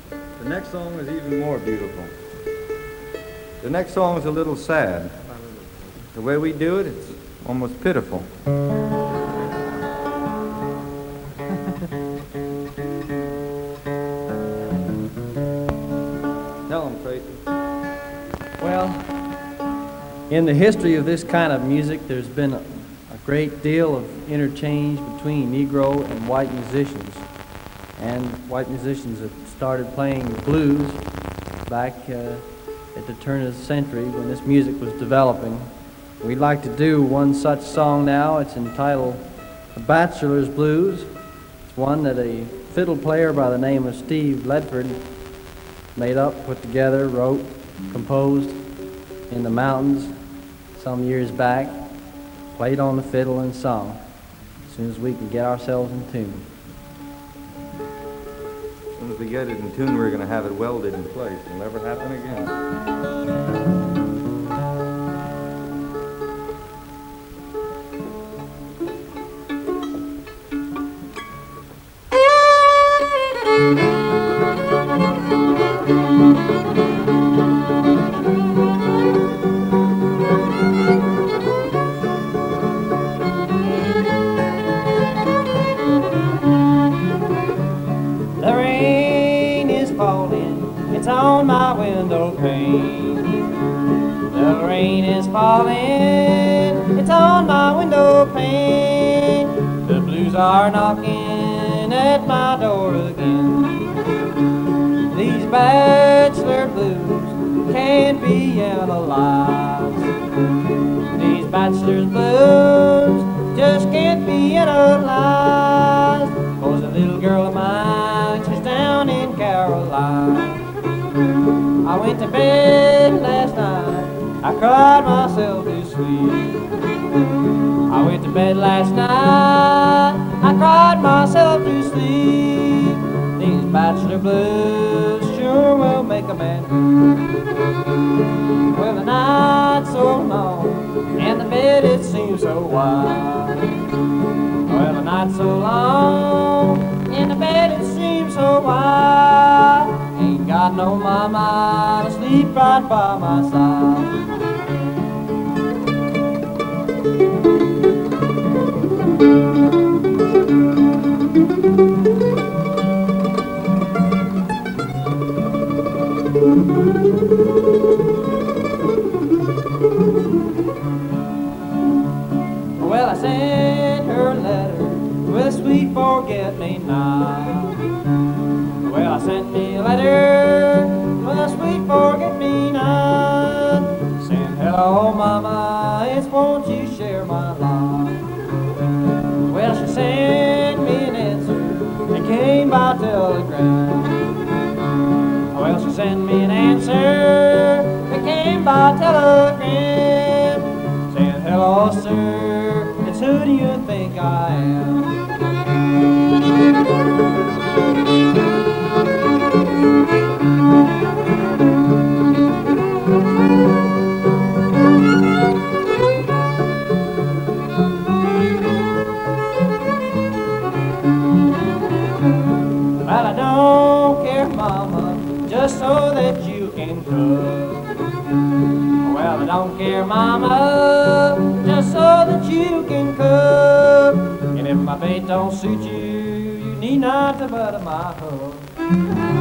The next song is even more beautiful. The next song is a little sad. The way we do it, it's almost pitiful. Tell them, Tracy. Well, in the history of this kind of music, there's been a great deal of interchange between Negro and white musicians. And white musicians have started playing blues back at the turn of the century when this music was developing. We'd like to do one such song now. It's entitled The Bachelor's Blues. It's one that a fiddle player by the name of Steve Ledford made up, put together, wrote, composed in the mountains some years back, played on the fiddle and sung as soon as we can get ourselves in tune. As soon as we get it in tune, we're going to have it welded in place. It'll never happen again. It's on my window pane. The rain is falling, it's on my window pane. The blues are knocking at my door again. These bachelor blues can't be analyzed. These bachelor's blues just can't be analyzed. 'Cause a little girl of mine, she's down in Carolina. I went to bed last night, I cried myself to sleep. I went to bed last night, I cried myself to sleep. These bachelor blues sure will make a man weep. Well, the night's so long, and the bed it seems so wide. Well, the night's so long, and the bed it seems so wide. Ain't got no mama to sleep right by my side. Well, I sent her a letter with a sweet forget-me-not. Well, I sent me a letter with a sweet forget-me-not, saying, hello, mama, it's won't you share my lot. Well, she sent me an answer, it came by telegram. Well, she sent me an answer, it came by telegram, saying, hello, sir, it's who do you think I am? Well, I don't care, mama, just so that you can cook. Well, I don't care, mama, just so that you can cook. And if my bait don't suit you, you need not to butter my hook.